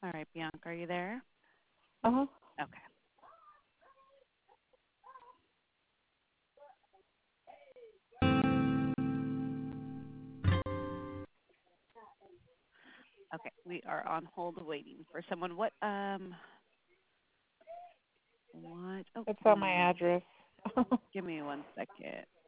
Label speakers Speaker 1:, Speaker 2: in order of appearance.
Speaker 1: All right, Bianca, are you there?
Speaker 2: Uh-huh.
Speaker 1: Okay. Okay, we are on hold waiting for someone. What? Oh,
Speaker 2: It's
Speaker 1: give
Speaker 2: on
Speaker 1: me
Speaker 2: my
Speaker 1: one.
Speaker 2: address.
Speaker 1: Give me 1 second.